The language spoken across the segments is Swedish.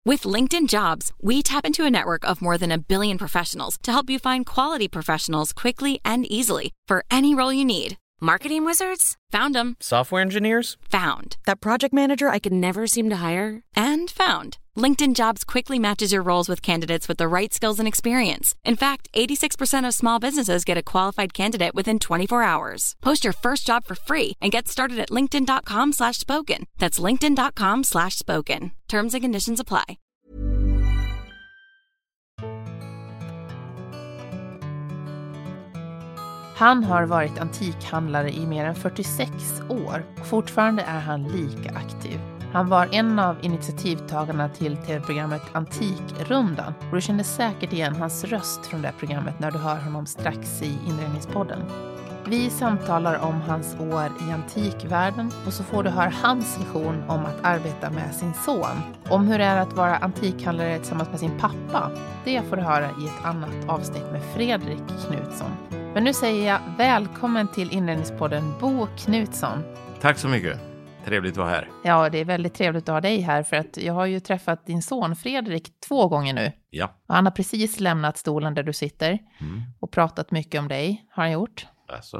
With LinkedIn Jobs, we tap into a network of more than 1 billion professionals to help you find quality professionals quickly and easily for any role you need. Marketing wizards? Found them. Software engineers? Found. That project manager I could never seem to hire? And found. LinkedIn Jobs quickly matches your roles with candidates with the right skills and experience. In fact, 86% of small businesses get a qualified candidate within 24 hours. Post your first job for free and get started at linkedin.com/spoken. That's linkedin.com/spoken. Terms and conditions apply. Han har varit antikhandlare i mer än 46 år och fortfarande är han lika aktiv. Han var en av initiativtagarna till tv-programmet Antikrundan och du känner säkert igen hans röst från det programmet när du hör honom strax i inredningspodden. Vi samtalar om hans år i antikvärlden och så får du höra hans vision om att arbeta med sin son. Om hur det är att vara antikhandlare tillsammans med sin pappa, det får du höra i ett annat avsnitt med Fredrik Knutsson. Men nu säger jag välkommen till inredningspodden Bo Knutsson. Tack så mycket. Trevligt att vara här. Ja, det är väldigt trevligt att ha dig här för att jag har ju träffat din son Fredrik 2 gånger nu. Ja. Och han har precis lämnat stolen där du sitter och pratat mycket om dig, har han gjort. Alltså.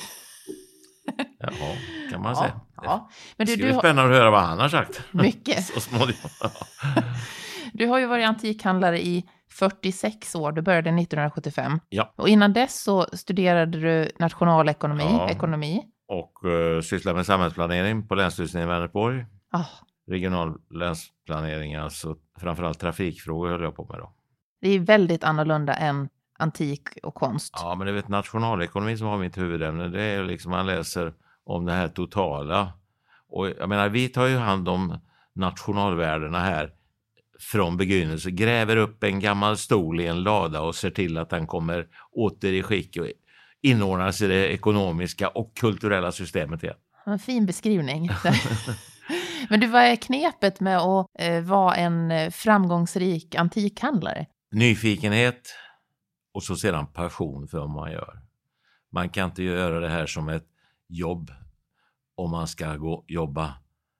Jaha, kan man säga. Ja. Men det är spännande att höra vad han har sagt. Mycket. Så småningom. Du har ju varit antikhandlare i 46 år. Du började 1975. Ja. Och innan dess så studerade du nationalekonomi, Och sysslar med samhällsplanering på Länsstyrelsen i Vänersborg. Regional länsplanering, alltså framförallt trafikfrågor höll jag på med då. Det är väldigt annorlunda än antik och konst. Ja, men det är nationalekonomi som har mitt huvudämne. Det är liksom man läser om det här totala. Och jag menar, vi tar ju hand om nationalvärdena här från begynnelse. Gräver upp en gammal stol i en lada och ser till att den kommer åter i skick och inordnas i det ekonomiska och kulturella systemet igen. En fin beskrivning. Men du, vad är knepet med att vara en framgångsrik antikhandlare? Nyfikenhet och så sedan passion för vad man gör. Man kan inte göra det här som ett jobb om man ska jobba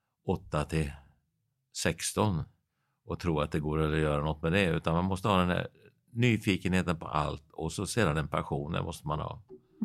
8-16 och tro att det går att göra något med det, utan man måste ha den här nyfikenheten på allt och så sedan den passionen måste man ha.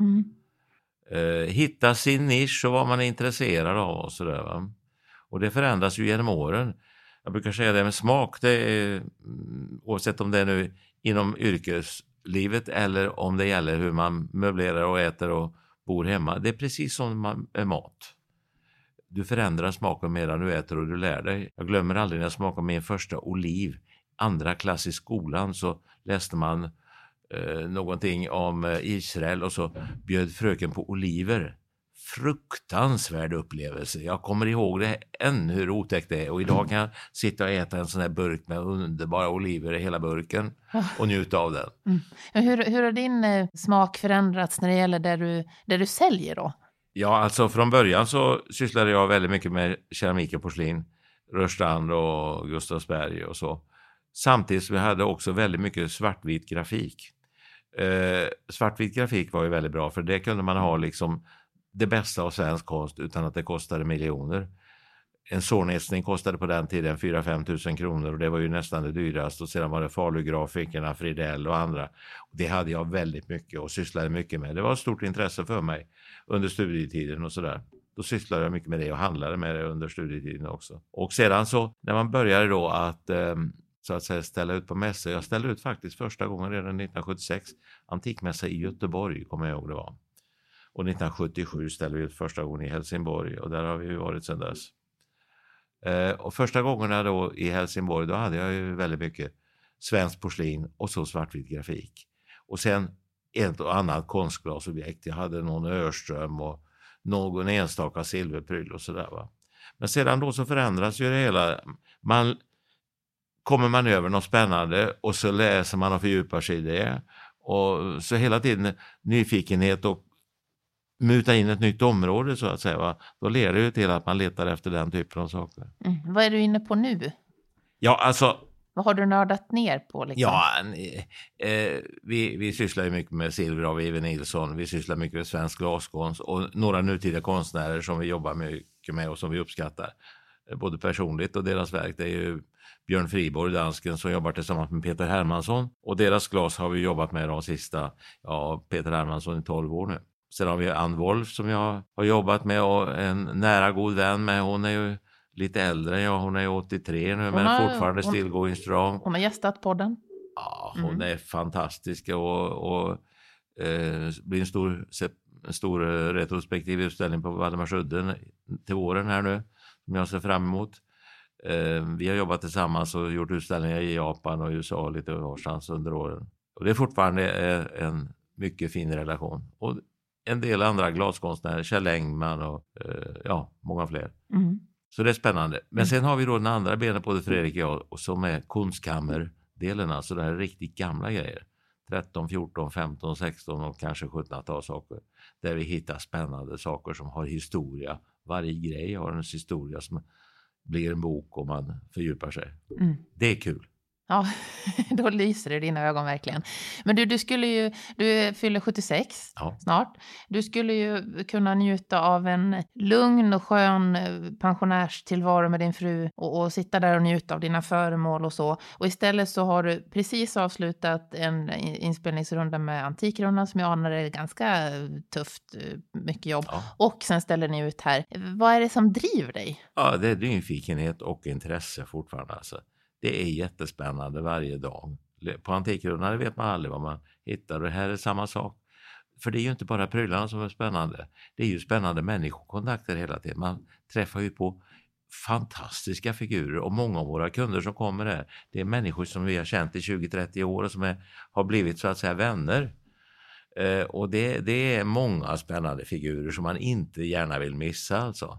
Hitta sin nisch och vad man är intresserad av och sådär, va? Och det förändras ju genom åren. Jag brukar säga det med smak, det är, oavsett om det är nu inom yrkeslivet eller om det gäller hur man möblerar och äter och bor hemma. Det är precis som med mat. Du förändrar smaken medan du äter och du lär dig. Jag glömmer aldrig när jag smakade min första oliv. Andra klass i skolan så läste man någonting om Israel och så bjöd fröken på oliver. Fruktansvärd upplevelse. Jag kommer ihåg det än hur otäckt det är. Och idag kan jag sitta och äta en sån här burk med underbara oliver i hela burken och njuta av den. Hur har din smak förändrats när det gäller där du säljer då? Ja, alltså från början så sysslade jag väldigt mycket med keramik och porslin. Rörstrand och Gustavsberg och så. Samtidigt som vi hade också väldigt mycket svartvit grafik. Svartvit grafik var ju väldigt bra för det kunde man ha liksom det bästa av svensk konst utan att det kostade miljoner. En sårnäsning kostade på den tiden 4-5 tusen kronor och det var ju nästan det dyraste. Och sedan var det Falugrafikerna, Fridell och andra. Och det hade jag väldigt mycket och sysslade mycket med. Det var ett stort intresse för mig under studietiden och sådär. Då sysslade jag mycket med det och handlade med det under studietiden också. Och sedan så när man började då att så att säga ställa ut på mässor. Jag ställde ut faktiskt första gången redan 1976. Antikmässa i Göteborg kommer jag ihåg det var. Och 1977 ställde vi ut första gången i Helsingborg och där har vi ju varit sedan dess. Och första gångerna då i Helsingborg då hade jag ju väldigt mycket svensk porslin och så svartvit grafik. Och sen ett och annat konstglasobjekt. Jag hade någon Örström och någon enstaka silverpryl och sådär, va. Men sedan då så förändras ju det hela. Kommer man över något spännande och så läser man och fördjupar sig i det. Och så hela tiden nyfikenhet och muta in ett nytt område så att säga, va? Då leder det ju till att man letar efter den typen av saker. Vad är du inne på nu? Ja, alltså... Vad har du nördat ner på? Liksom? Ja, vi sysslar ju mycket med silver av Even Nilsson. Vi sysslar mycket med svensk glaskonst och några nutida konstnärer som vi jobbar mycket med och som vi uppskattar. Både personligt och deras verk. Det är ju Björn Friborg, dansken, som jobbar tillsammans med Peter Hermansson. Och deras glas har vi jobbat med de sista, Peter Hermansson i 12 år nu. Sen har vi Ann Wolf som jag har jobbat med och en nära god vän med. Hon är ju lite äldre än jag, hon är 83 nu men fortfarande still going strong. Hon har gästat podden. Ja, hon är fantastisk och blir en stor retrospektiv utställning på Valdemarsudden till våren här nu som jag ser fram emot. Vi har jobbat tillsammans och gjort utställningar i Japan och USA lite varstans under åren. Och det är fortfarande en mycket fin relation. Och en del andra glaskonstnärer, Kjell Engman och många fler. Mm. Så det är spännande. Men sen har vi då den andra benen på det, Fredrik och jag, och som är konstkammerdelen, alltså det här riktigt gamla grejer. 13, 14, 15, 16 och kanske 17-tal saker. Där vi hittar spännande saker som har historia. Varje grej har en historia som blir en bok om man fördjupar sig. Mm. Det är kul. Ja, då lyser det i dina ögon verkligen. Men du fyller 76 snart. Du skulle ju kunna njuta av en lugn och skön pensionärstillvaro med din fru och sitta där och njuta av dina föremål och så. Och istället så har du precis avslutat en inspelningsrunda med Antikrundan som jag anar är ganska tufft, mycket jobb. Ja. Och sen ställer ni ut här. Vad är det som driver dig? Ja, det är nyfikenhet och intresse fortfarande alltså. Det är jättespännande varje dag. På Antikrundan vet man aldrig vad man hittar. Och det här är samma sak. För det är ju inte bara prylarna som är spännande. Det är ju spännande människokontakter hela tiden. Man träffar ju på fantastiska figurer. Och många av våra kunder som kommer här, det är människor som vi har känt i 20-30 år och som har blivit så att säga vänner. Och det är många spännande figurer som man inte gärna vill missa alltså.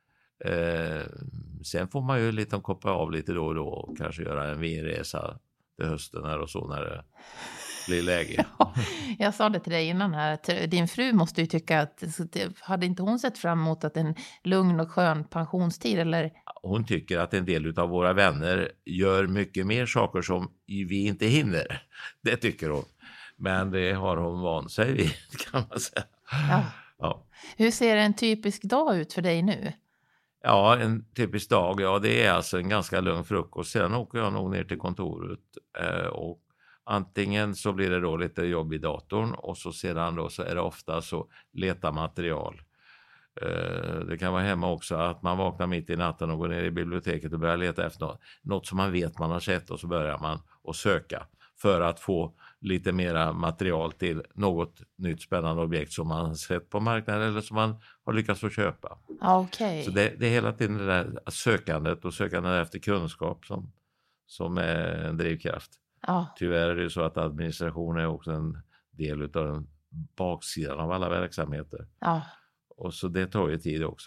Sen får man ju lite koppla av lite då och då och kanske göra en vinresa till hösten här och så när det blir läge. Ja, jag sa det till dig innan här att din fru måste ju tycka att hade inte hon sett fram emot att en lugn och skön pensionstid eller? Hon tycker att en del av våra vänner gör mycket mer saker som vi inte hinner. Det tycker hon. Men det har hon vant sig vid kan man säga. Ja. Hur ser en typisk dag ut för dig nu? Ja, en typisk dag, det är alltså en ganska lugn frukost. Sen åker jag nog ner till kontoret och antingen så blir det då lite jobb i datorn och så sedan då så är det ofta så leta material. Det kan vara hemma också att man vaknar mitt i natten och går ner i biblioteket och börjar leta efter något som man vet man har sett och så börjar man att söka för att få lite mera material till något nytt spännande objekt som man har sett på marknaden eller som man har lyckats få köpa. Okay. Så det är hela tiden det där sökandet och sökandet efter kunskap som är en drivkraft. Tyvärr är det så att administration är också en del av den baksidan av alla verksamheter. Och så det tar ju tid också.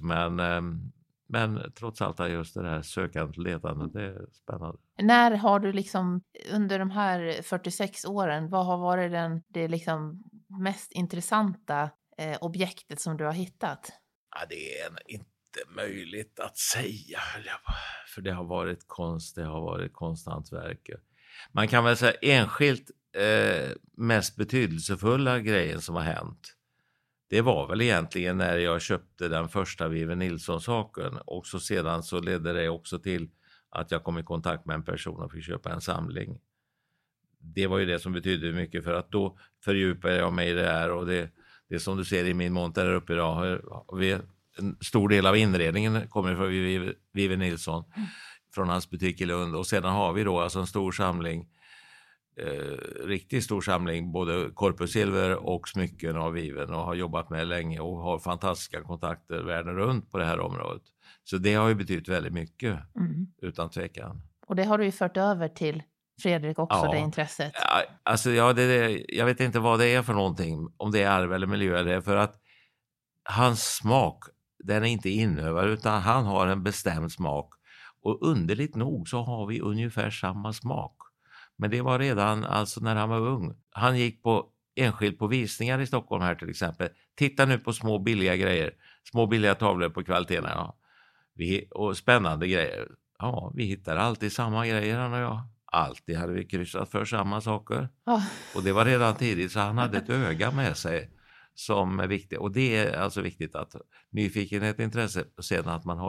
Men trots allt är just det här sökandet och letandet, det är spännande. När har du liksom under de här 46 åren, vad har varit det liksom mest intressanta objektet som du har hittat? Ja, det är inte möjligt att säga. För det har varit konst, det har varit konsthantverk. Man kan väl säga enskilt mest betydelsefulla grejen som har hänt. Det var väl egentligen när jag köpte den första Vive Nilsson-saken och så sedan så ledde det också till att jag kom i kontakt med en person och fick köpa en samling. Det var ju det som betydde mycket för att då fördjupade jag mig i det här och det som du ser i min monter där uppe idag. En stor del av inredningen kommer från Vive Nilsson från hans butik i Lund och sedan har vi då alltså en stor samling. Riktigt stor samling både korpussilver och smycken av Viven och har jobbat med länge och har fantastiska kontakter världen runt på det här området. Så det har ju betytt väldigt mycket utan tvekan. Och det har du ju fört över till Fredrik också, det intresset. Ja, alltså jag vet inte vad det är för någonting, om det är arv eller miljö eller för att hans smak, den är inte inövad utan han har en bestämd smak och underligt nog så har vi ungefär samma smak. Men det var redan alltså när han var ung. Han gick enskilt på visningar i Stockholm här till exempel. Titta nu på små billiga grejer. Små billiga tavlor på kvaliteterna. Och spännande grejer. Ja, vi hittar alltid samma grejer han och jag. Alltid hade vi kryssat för samma saker. Och det var redan tidigt så han hade ett öga med sig som är viktigt. Och det är alltså viktigt att nyfikenhet, intresse och sedan att man har ett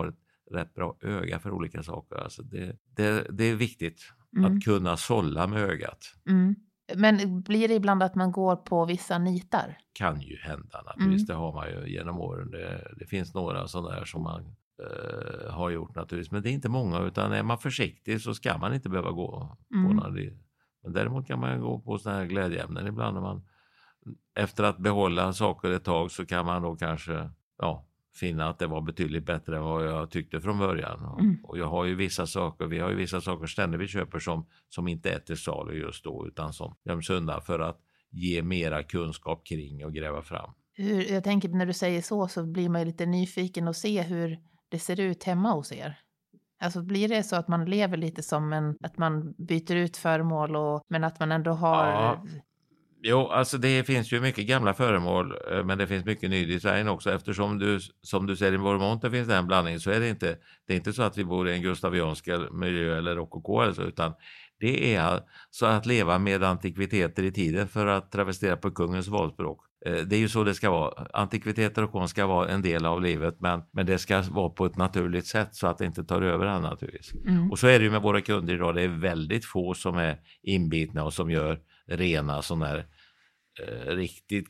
rätt bra öga för olika saker. Alltså det är viktigt Mm. att kunna sålla med ögat. Mm. Men blir det ibland att man går på vissa nitar? Kan ju hända naturligtvis, det har man ju genom åren. Det finns några sådana där som man har gjort naturligtvis, men det är inte många, utan är man försiktig så ska man inte behöva gå på några. Men däremot kan man gå på sådana här glädjeämnen ibland när man efter att behålla saker ett tag så kan man då kanske finna att det var betydligt bättre än vad jag tyckte från början. Och jag har ju vissa saker, vi har ju vissa saker ständigt vi köper som inte är till salu just då, utan som göms undan för att ge mera kunskap kring och gräva fram. Jag tänker när du säger så blir man ju lite nyfiken och se hur det ser ut hemma hos er. Alltså blir det så att man lever lite som att man byter ut föremål men att man ändå har... Ja. Jo, alltså det finns ju mycket gamla föremål, men det finns mycket ny design också. Eftersom som du säger i vår monter finns det en blandning, så är det är inte så att vi bor i en gustaviansk miljö eller rokoko alltså, utan det är så att leva med antikviteter i tiden, för att travestera på kungens valspråk. Det är ju så det ska vara. Antikviteter och konst ska vara en del av livet, men det ska vara på ett naturligt sätt så att det inte tar över annat naturligtvis. Och så är det ju med våra kunder idag. Det är väldigt få som är inbitna och som gör rena sådana här riktigt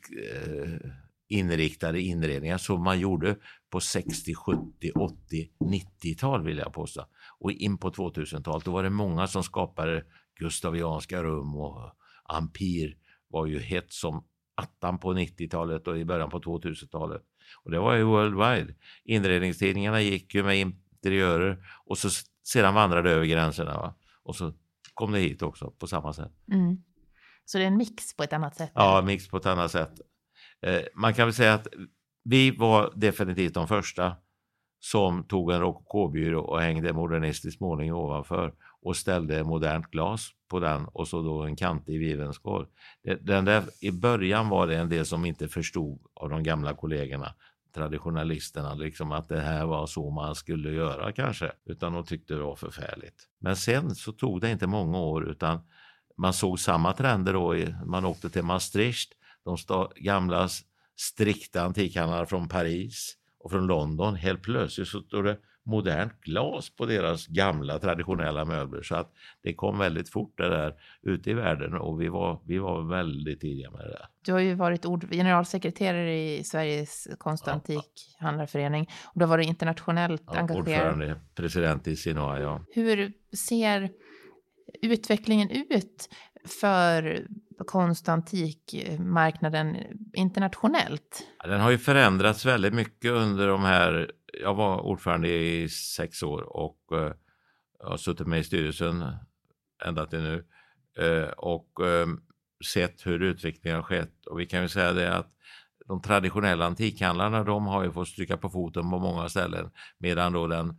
inriktade inredningar som man gjorde på 60, 70, 80, 90-tal vill jag påstå. Och in på 2000-talet då var det många som skapade gustavianska rum, och Ampir var ju hett som attan på 90-talet och i början på 2000-talet. Och det var ju worldwide. Inredningstidningarna gick ju med interiörer och så sedan vandrade över gränserna, va? Och så kom det hit också på samma sätt. Så det är en mix på ett annat sätt? Ja, mix på ett annat sätt. Man kan väl säga att vi var definitivt de första som tog en rokokobyrå och hängde modernistisk målning ovanför och ställde modernt glas på den, och så då en kantig vivenskål. Den där, i början var det en del som inte förstod av de gamla kollegorna, traditionalisterna, liksom att det här var så man skulle göra kanske, utan de tyckte det var förfärligt. Men sen så tog det inte många år, utan man såg samma trender då. Man åkte till Maastricht, de gamla strikta antikhandlarna från Paris och från London. Helt plötsligt så stod det modernt glas på deras gamla traditionella möbler, så att det kom väldigt fort det där ute i världen, och vi var väldigt tidiga med det där. Du har ju varit generalsekreterare i Sveriges konst- och antikhandlarförening, och du har varit internationellt engagerad. Ordförande, president i Sinoa, ja. Hur ser utvecklingen ut för konst- och antikmarknaden internationellt? Den har ju förändrats väldigt mycket under de här... Jag var ordförande i 6 år och jag har suttit med i styrelsen ända till nu och sett hur utvecklingen har skett. Och vi kan ju säga det att de traditionella antikhandlarna, de har ju fått stryka på foten på många ställen, medan då den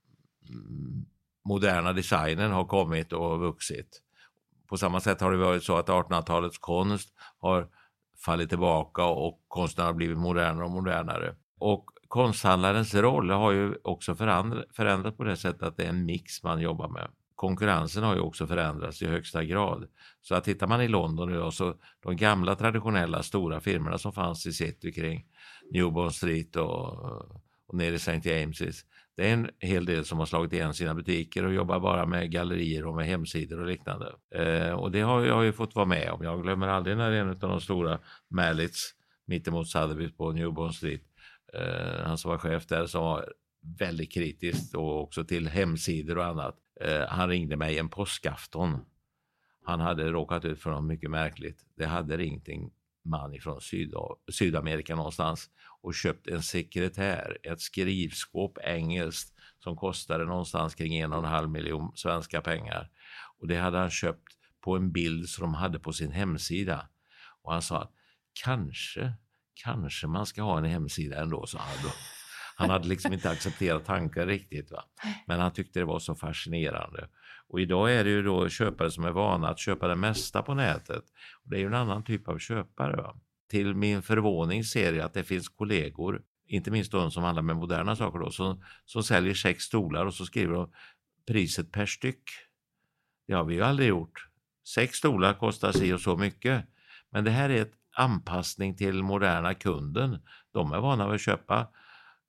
moderna designen har kommit och vuxit. På samma sätt har det varit så att 1800-talets konst har fallit tillbaka och konsten har blivit modernare och modernare. Och konsthandlarens roll har ju också förändrats på det sättet att det är en mix man jobbar med. Konkurrensen har ju också förändrats i högsta grad. Så att tittar man i London nu, så de gamla traditionella stora firmorna som fanns i city kring New Bond Street och nere i St. James's, det är en hel del som har slagit igen sina butiker och jobbar bara med gallerier och med hemsidor och liknande. Och det har jag ju fått vara med om. Jag glömmer aldrig när en av de stora Mallets mittemot Sotheby's på New Bond Street, han som var chef där, som var väldigt kritisk och också till hemsidor och annat. Han ringde mig en påskafton. Han hade råkat ut för något mycket märkligt. Det hade ringt en man från Sydamerika någonstans och köpt en sekretär, ett skrivskåp engelskt som kostade någonstans kring 1,5 miljon svenska pengar. Och det hade han köpt på en bild som de hade på sin hemsida. Och han sa att kanske man ska ha en hemsida ändå, så han hade liksom inte accepterat tankar riktigt, va? Men han tyckte det var så fascinerande. Och idag är det ju då köpare som är vana att köpa det mesta på nätet. Och det är ju en annan typ av köpare, va? Till min förvåning ser jag att det finns kollegor, inte minst de som handlar med moderna saker då, som säljer 6 stolar och så skriver de priset per styck. Det har vi ju aldrig gjort. 6 stolar kostar sig och så mycket. Men det här är ett anpassning till moderna kunden. De är vana att köpa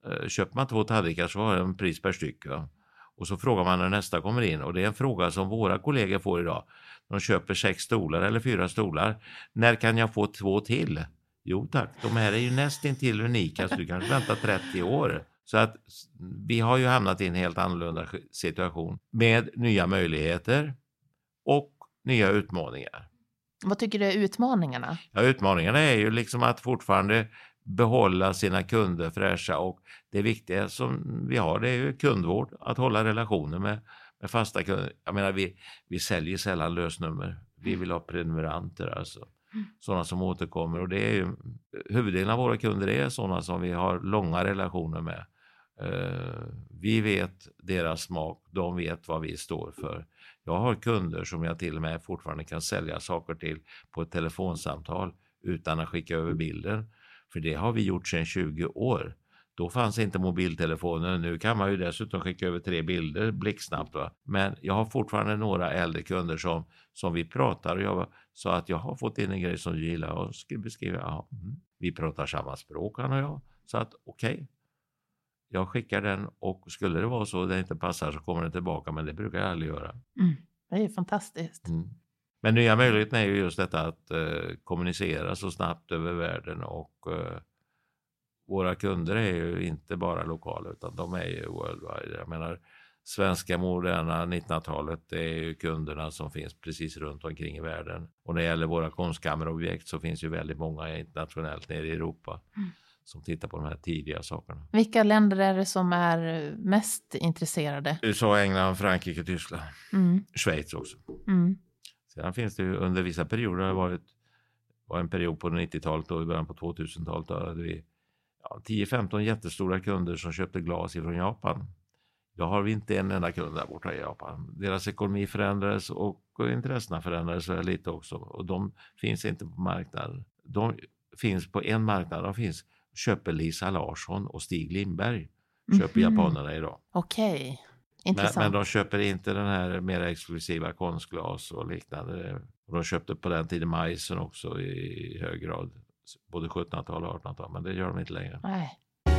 Köper man 2 tallrikar så har en pris per styck. Va? Och så frågar man när nästa kommer in, och det är en fråga som våra kollegor får idag. De köper 6 stolar eller 4 stolar. När kan jag få 2 till? Jo tack, de här är ju nästintill unika, så du kanske väntar 30 år. Så att vi har ju hamnat i en helt annorlunda situation med nya möjligheter och nya utmaningar. Vad tycker du är utmaningarna? Ja, utmaningarna är ju liksom att fortfarande behålla sina kunder fräscha, och det viktiga som vi har, det är ju kundvård, att hålla relationer med fasta kunder. Jag menar, vi säljer sällan lösnummer. Vi vill ha prenumeranter, alltså sådana som återkommer, och det är ju huvuddelen av våra kunder är sådana som vi har långa relationer med. Vi vet deras smak, de vet vad vi står för. Jag har kunder som jag till och med fortfarande kan sälja saker till på ett telefonsamtal utan att skicka över bilden. För det har vi gjort sedan 20 år. Då fanns inte mobiltelefonen. Nu kan man ju dessutom skicka över 3 bilder blixtsnabbt. Va? Men jag har fortfarande några äldre kunder som vi pratar. Och jag sa att jag har fått in en grej som du gillar, och beskriva. Ja, vi pratar samma språk, han och jag. Så att okej. Jag skickar den, och skulle det vara så det inte passar så kommer den tillbaka, men det brukar jag aldrig göra. Det är ju fantastiskt. Men nya möjligheten är ju just detta att kommunicera så snabbt över världen, och våra kunder är ju inte bara lokala utan de är ju worldwide. Jag menar, svenska moderna 1900-talet, det är ju kunderna som finns precis runt omkring i världen. Och när det gäller våra konstkammerobjekt så finns ju väldigt många internationellt nere i Europa som tittar på de här tidiga sakerna. Vilka länder är det som är mest intresserade? USA, England, Frankrike, Tyskland. Schweiz också. Sedan finns det ju under vissa perioder, det var en period på 90-talet och i början på 2000-talet, då hade vi 10-15 jättestora kunder som köpte glas från Japan. Då har vi inte en enda kund där borta i Japan. Deras ekonomi förändrades och intressena förändrades lite också, och de finns inte på marknaden. De finns på en marknad, de köper Lisa Larsson och Stig Lindberg. Köper japanerna idag. Okej. Intressant. Men de köper inte den här mer exklusiva konstglas och liknande. De köpte på den tiden majsen också i hög grad. Både 1700-tal och 1800-tal, men det gör de inte längre. Nej.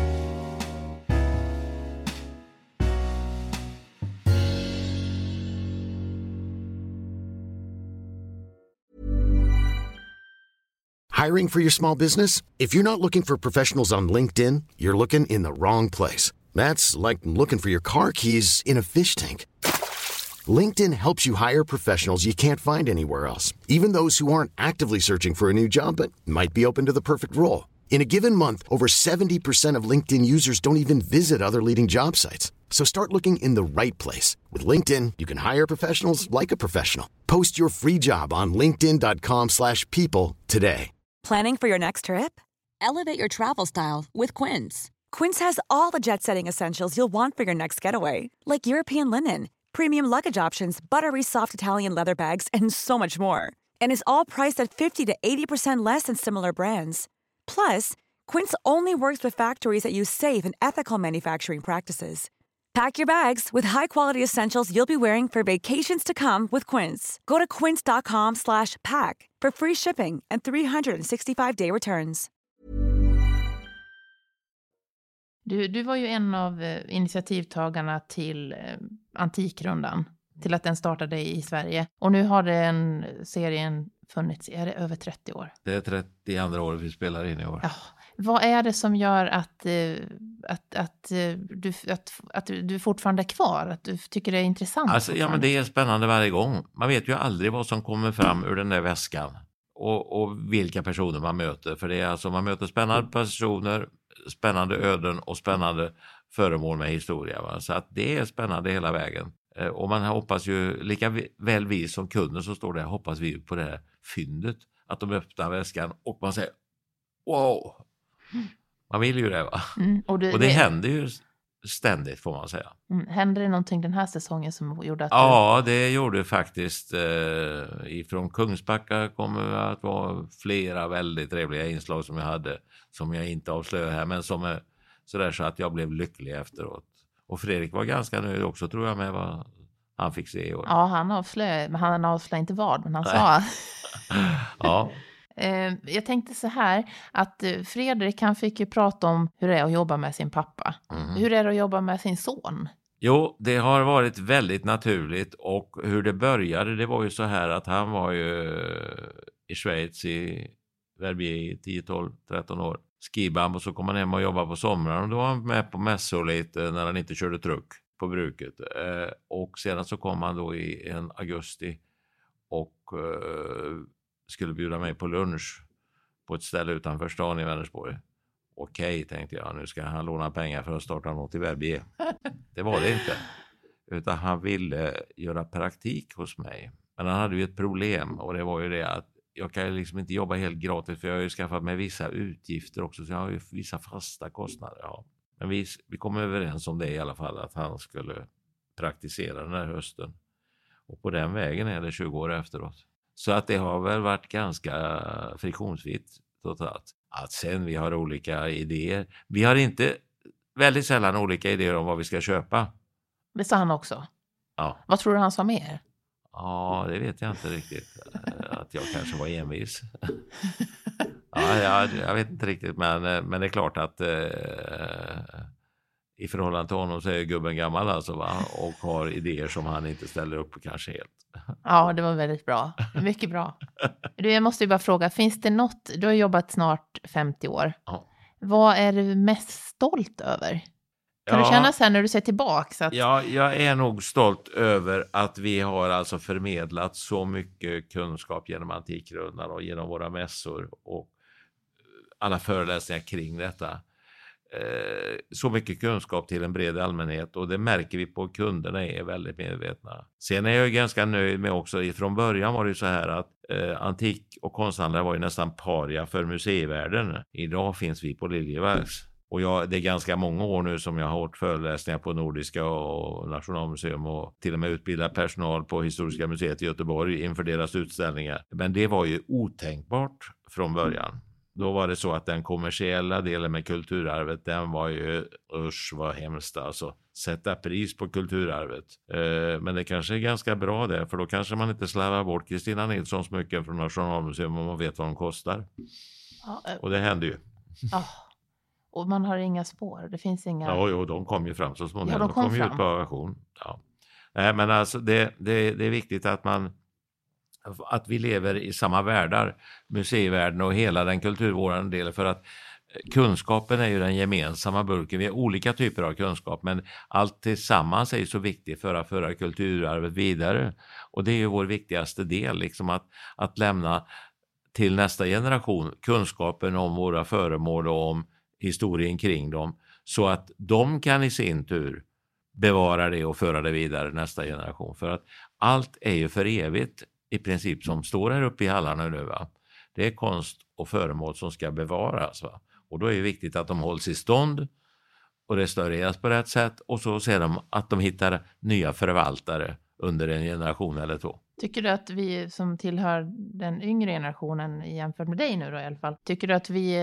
Hiring for your small business? If you're not looking for professionals on LinkedIn, you're looking in the wrong place. That's like looking for your car keys in a fish tank. LinkedIn helps you hire professionals you can't find anywhere else, even those who aren't actively searching for a new job but might be open to the perfect role. In a given month, over 70% of LinkedIn users don't even visit other leading job sites. So start looking in the right place. With LinkedIn, you can hire professionals like a professional. Post your free job on linkedin.com/people today. Planning for your next trip? Elevate your travel style with Quince. Quince has all the jet-setting essentials you'll want for your next getaway, like European linen, premium luggage options, buttery soft Italian leather bags, and so much more. And is all priced at 50 to 80% less than similar brands. Plus, Quince only works with factories that use safe and ethical manufacturing practices. Pack your bags with high-quality essentials you'll be wearing for vacations to come with Quince. Go to quince.com/pack for free shipping and 365-day returns. Du var ju en av initiativtagarna till Antikrundan, till att den startade i Sverige. Och nu har den serien funnits, är det över 30 år? Det är 32 år vi spelar in i år. Ja. Vad är det som gör att du fortfarande är kvar? Att du tycker det är intressant? Alltså, ja, men det är spännande varje gång. Man vet ju aldrig vad som kommer fram ur den där väskan. Och vilka personer man möter. För det är alltså, man möter spännande personer, spännande öden och spännande föremål med historia. Va? Så att det är spännande hela vägen. Och man hoppas ju, lika väl vi som kunder så står det, hoppas vi på det här fyndet. Att de öppnar väskan och man säger wow! Man vill ju det, va? Och det händer ju ständigt, får man säga. Hände det någonting den här säsongen som gjorde att Ja, det gjorde faktiskt. Ifrån Kungsbacka kommer det att vara flera väldigt trevliga inslag som jag hade, som jag inte avslöjar här, men som är sådär så att jag blev lycklig efteråt. Och Fredrik var ganska nöjd också, tror jag, med vad han fick se i år. Ja, han avslöjade inte vad, men han sa. Ja. Jag tänkte så här, att Fredrik han fick ju prata om hur det är att jobba med sin pappa. Hur är det att jobba med sin son? Jo, det har varit väldigt naturligt, och hur det började, det var ju så här att han var ju i Schweiz i Verbier i 10, 12, 13 år. Skibam, och så kom han hem och jobbade på somrarna, och då var han med på mässor lite när han inte körde truck på bruket. Och sedan så kom han då i en augusti och skulle bjuda mig på lunch på ett ställe utanför stan i Vänersborg. Okej, tänkte jag, nu ska han låna pengar för att starta något i Verbier. Det var det inte. Utan han ville göra praktik hos mig. Men han hade ju ett problem, och det var ju det att jag kan liksom inte jobba helt gratis, för jag har ju skaffat mig vissa utgifter också, så jag har ju vissa fasta kostnader. Ja. Men vi kom överens om det i alla fall, att han skulle praktisera den här hösten. Och på den vägen är det 20 år efteråt. Så att det har väl varit ganska friktionsfritt totalt. Att sen vi har olika idéer. Vi har inte väldigt sällan olika idéer om vad vi ska köpa. Det sa han också. Ja. Vad tror du han sa mer? Ja, det vet jag inte riktigt. Att jag kanske var envis. Ja, jag vet inte riktigt, men det är klart att i förhållande till honom så är gubben gammal alltså, va? Och har idéer som han inte ställer upp på kanske helt. Ja, det var väldigt bra. Mycket bra. Jag måste ju bara fråga, finns det något, du har jobbat snart 50 år. Ja. Vad är du mest stolt över? Kan du känna så här när du ser tillbaka? Att... Ja, jag är nog stolt över att vi har alltså förmedlat så mycket kunskap genom Antikrundan och genom våra mässor och alla föreläsningar kring detta. Så mycket kunskap till en bred allmänhet, och det märker vi på kunderna är väldigt medvetna. Sen är jag ganska nöjd med också, från början var det så här att antik- och konsthandlare var ju nästan paria för museivärlden. Idag finns vi på Liljevalchs. Och det är ganska många år nu som jag har hållit föreläsningar på Nordiska och Nationalmuseum och till och med utbildat personal på Historiska museet i Göteborg inför deras utställningar. Men det var ju otänkbart från början. Då var det så att den kommersiella delen med kulturarvet, den var ju, vad hemskt alltså, sätta pris på kulturarvet. Men det kanske är ganska bra det, för då kanske man inte slarvar bort Kristina Nilssons smycken från Nationalmuseum om man vet vad de kostar. Och det händer ju. Och man har inga spår, det finns inga... Ja, de kom ju fram så småningom. Ja, de kom ju ut på auktion. Ja. Men alltså det är viktigt att vi lever i samma världar, museivärlden och hela den kulturvårdande delen, för att kunskapen är ju den gemensamma burken. Vi har olika typer av kunskap, men allt tillsammans är så viktigt för att föra kulturarvet vidare. Och det är ju vår viktigaste del, liksom att lämna till nästa generation kunskapen om våra föremål och om historien kring dem, så att de kan i sin tur bevara det och föra det vidare nästa generation. För att allt är ju för evigt i princip som står här uppe i hallarna nu, va? Det är konst och föremål som ska bevaras, va? Och då är det viktigt att de hålls i stånd och restaureras på rätt sätt, och så ser de att de hittar nya förvaltare under en generation eller två. Tycker du att vi som tillhör den yngre generationen jämfört med dig nu då i alla fall, tycker du att vi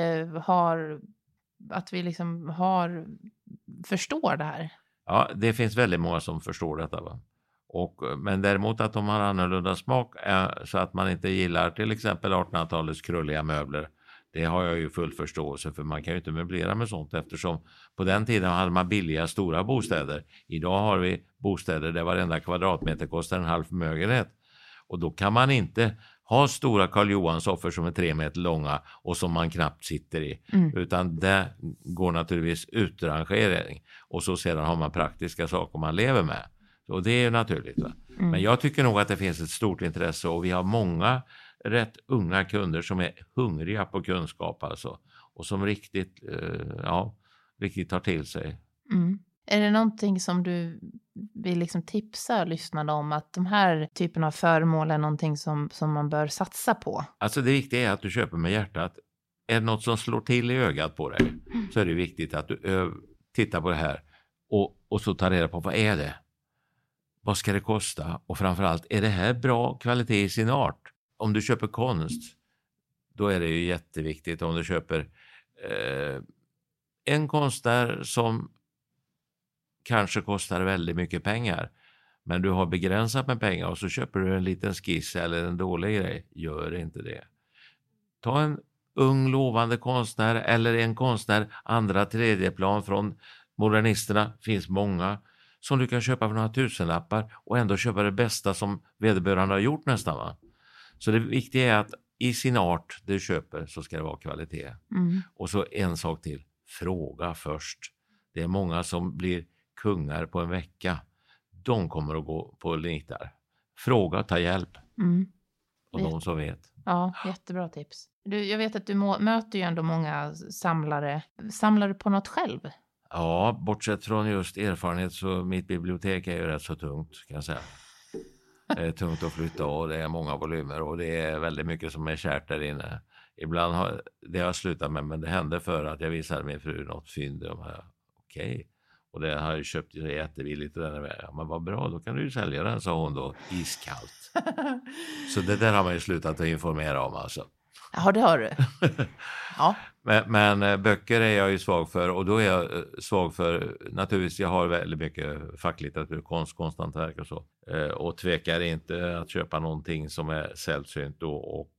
förstår det här? Ja, det finns väldigt många som förstår detta, va? Men däremot att de har annorlunda smak, så att man inte gillar till exempel 1800-talets krulliga möbler, det har jag ju full förståelse för. Man kan ju inte möblera med sånt, eftersom på den tiden hade man billiga stora bostäder. Idag har vi bostäder där varenda kvadratmeter kostar en halv förmögenhet, och då kan man inte ha stora Karl Johan-soffor som är 3 meter långa och som man knappt sitter i. Utan det går naturligtvis utrangering, och så sedan har man praktiska saker man lever med. Och det är ju naturligt, va? Men jag tycker nog att det finns ett stort intresse, och vi har många rätt unga kunder som är hungriga på kunskap alltså, och som riktigt tar till sig. Är det någonting som du vill liksom tipsa lyssnarna om, att de här typen av föremål är någonting som man bör satsa på? Alltså det viktiga är att du köper med hjärtat. Är det något som slår till i ögat på dig, så är det viktigt att du tittar på det här och så tar reda på vad är det? Vad ska det kosta? Och framförallt, är det här bra kvalitet i sin art? Om du köper konst, då är det ju jätteviktigt. Om du köper en konstnär som kanske kostar väldigt mycket pengar, men du har begränsat med pengar, och så köper du en liten skiss eller en dålig grej, gör inte det. Ta en ung lovande konstnär eller en konstnär andra, tredje plan från modernisterna, finns många, som du kan köpa för några tusenlappar och ändå köpa det bästa som vederbörande har gjort nästan, va? Så det viktiga är att i sin art du köper så ska det vara kvalitet. Och så en sak till, fråga först. Det är många som blir kungar på en vecka. De kommer att gå på nitar. Fråga, ta hjälp. Och de som vet. Ja, jättebra tips. Jag vet att du möter ju ändå många samlare. Samlar du på något själv? Ja, bortsett från just erfarenhet så mitt bibliotek är ju rätt så tungt, kan jag säga. Det är tungt att flytta och det är många volymer och det är väldigt mycket som är kärt där inne. Ibland har det jag slutat med, men det hände för att jag visade min fru något fynd. Okej. Och det har jag köpt jättebilligt. Och den är, men vad bra, då kan du ju sälja den, sa hon då, iskallt. Så det där har man ju slutat att informera om alltså. Ja, det har du. Ja. Men böcker är jag ju svag för, och då är jag svag för, naturligtvis jag har väldigt mycket facklitteratur, konsthantverk och så. Och tvekar inte att köpa någonting som är sällsynt och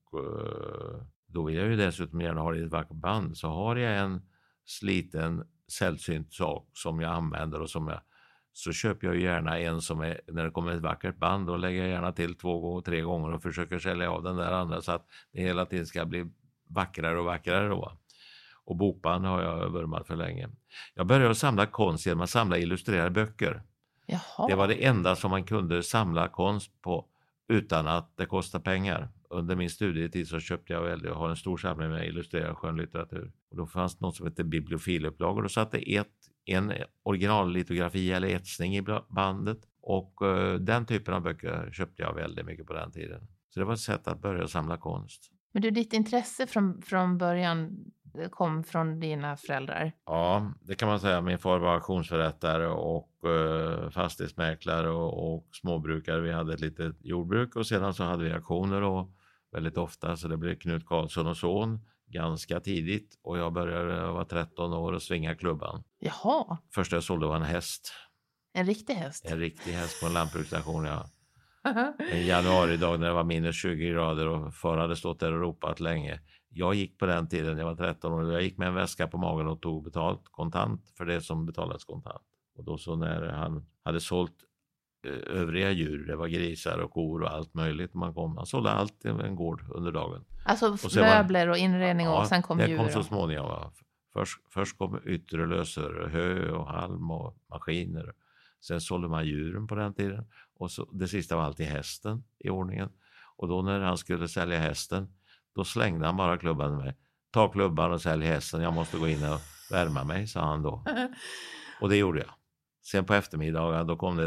då vill jag ju dessutom gärna ha det i ett vackert band. Så har jag en sliten sällsynt sak som jag använder och så köper jag gärna en som är, när det kommer ett vackert band, då lägger jag gärna till 2-3 gånger och försöker sälja av den där andra så att det hela tiden ska bli vackrare och vackrare då. Och bokband har jag vurmat för länge. Jag började samla konst genom att samla illustrerade böcker. Jaha. Det var det enda som man kunde samla konst på utan att det kostade pengar. Under min studietid så köpte jag har en stor samling med illustrerad skönlitteratur. Och då fanns något som heter bibliofilupplagor och då satte en originallitografi eller etsning i bandet. Och den typen av böcker köpte jag väldigt mycket på den tiden. Så det var ett sätt att börja samla konst. Men ditt intresse från början kom från dina föräldrar? Ja, det kan man säga. Min far var auktionsförrättare och fastighetsmäklare och småbrukare. Vi hade ett litet jordbruk och sedan så hade vi auktioner och väldigt ofta, så det blev Knut Karlsson och son ganska tidigt och jag började vara 13 år och svinga klubban. Jaha. Första jag sålde var en häst. En riktig häst? En riktig häst på en lantbruksstation, ja. En januaridag när det var minus 20 grader och far hade stått där och ropat länge. Jag gick på den tiden, jag var 13 år, jag gick med en väska på magen och tog betalt kontant för det som betalades kontant. Och då så när han hade sålt övriga djur, det var grisar och kor och allt möjligt, han sålde allt i en gård under dagen. Alltså möbler och inredning och sen kom djur? Ja, det kom så småningom. Först kom yttre lösöre, hö och halm och maskiner. Sen sålde man djuren på den tiden. Och så, det sista var alltid hästen i ordningen. Och då när han skulle sälja hästen, då slängde han bara klubban med. Ta klubban och sälj hästen, jag måste gå in och värma mig, sa han då. Och det gjorde jag. Sen på eftermiddagen, då kom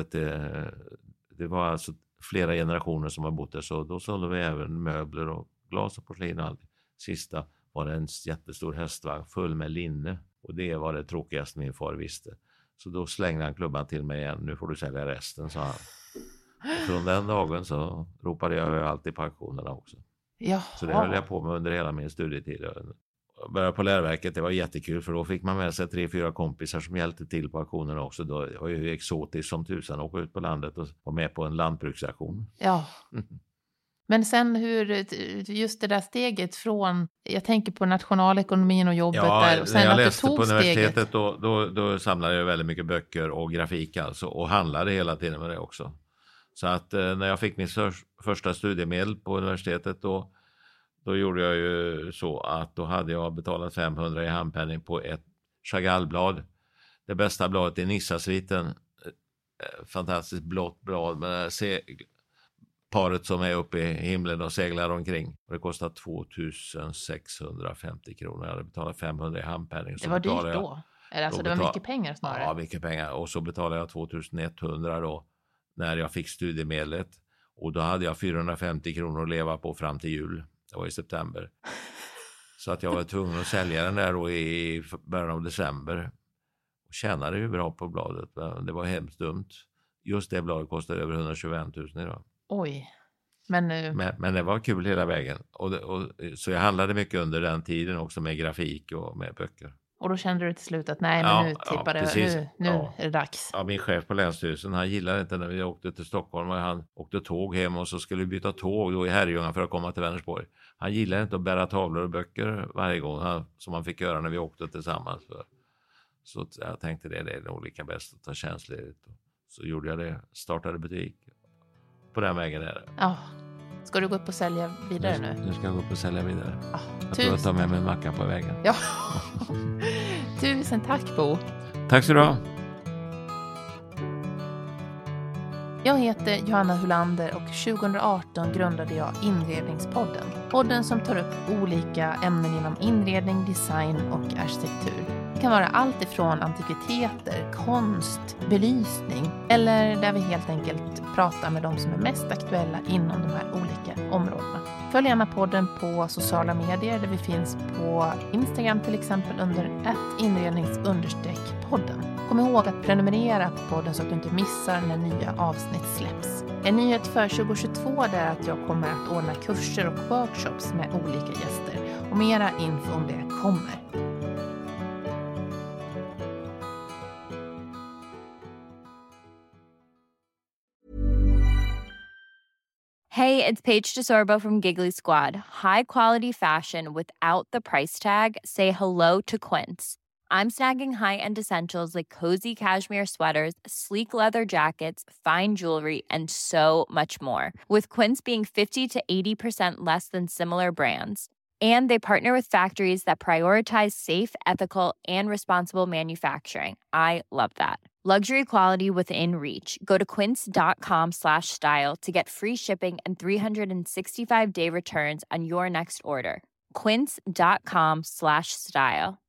det var alltså flera generationer som har bott där, så då sålde vi även möbler och glas och porslin och allt. Sista var det en jättestor hästvagn full med linne. Och det var det tråkigaste min far visste. Så då slängde han klubban till mig igen. Nu får du sälja resten, sa han. Och från den dagen så ropade jag alltid på auktionerna också. Jaha. Så det höll jag på med under hela min studietid. Jag började på läroverket, det var jättekul för då fick man med sig 3-4 kompisar som hjälpte till på auktionerna också. Då var ju exotiskt som tusan att åka ut på landet och vara med på en lantbruksaktion. Ja. Men sen just det där steget från, jag tänker på nationalekonomin och jobbet där. Och sen när jag att läste du tog på universitetet steget. då samlade jag väldigt mycket böcker och grafik alltså. Och handlade hela tiden med det också. Så att när jag fick min första studiemedel på universitetet då gjorde jag ju så att då hade jag betalat 500 i handpenning på ett Chagallblad. Det bästa bladet i Nissasviten. Fantastiskt blått blad med paret som är uppe i himlen och seglar omkring. Och det kostar 2650 kronor. Jag hade betalat 500 i handpenning. Det var dyrt då? Alltså det var mycket pengar snarare? Ja, mycket pengar. Och så betalade jag 2100 då när jag fick studiemedlet. Och då hade jag 450 kronor att leva på fram till jul. Det var i september. Så att jag var tvungen att sälja den där då i början av december. Och tjänade ju bra på bladet. Men det var hemskt dumt. Just det bladet kostade över 125 000 idag. Oj. Men det var kul hela vägen. Så jag handlade mycket under den tiden också med grafik och med böcker. Och då kände du till slut att nej, men nu tippar det, nu är det dags. Ja, min chef på Länsstyrelsen, han gillade inte när vi åkte till Stockholm och han åkte tåg hem och så skulle vi byta tåg då i Herrljunga för att komma till Vänersborg. Han gillade inte att bära tavlor och böcker varje gång som man fick göra när vi åkte tillsammans. Så jag tänkte det är nog lika bäst att ta tjänstledigt. Så gjorde jag det, startade butik. På den vägen är det. Ja. Ska du gå upp och sälja vidare nu? Nu ska jag gå upp och sälja vidare. Ja, jag tror jag tar med mig en macka på vägen. Ja. Tusen tack, Bo. Tack så du ha. Jag heter Johanna Hulander och 2018 grundade jag Inredningspodden. Podden som tar upp olika ämnen inom inredning, design och arkitektur. Det kan vara allt ifrån antikviteter, konst, belysning eller där vi helt enkelt pratar med de som är mest aktuella inom de här olika områdena. Följ gärna podden på sociala medier där vi finns på Instagram till exempel under @inrednings_podden. Kom ihåg att prenumerera på podden så att du inte missar när nya avsnitt släpps. En nyhet för 2022 är att jag kommer att ordna kurser och workshops med olika gäster och mera info om det kommer. Hey, it's Paige DeSorbo from Giggly Squad. High quality fashion without the price tag. Say hello to Quince. I'm snagging high-end essentials like cozy cashmere sweaters, sleek leather jackets, fine jewelry, and so much more. With Quince being 50 to 80% less than similar brands. And they partner with factories that prioritize safe, ethical, and responsible manufacturing. I love that. Luxury quality within reach. Go to quince.com/style to get free shipping and 365-day returns on your next order. Quince.com/style.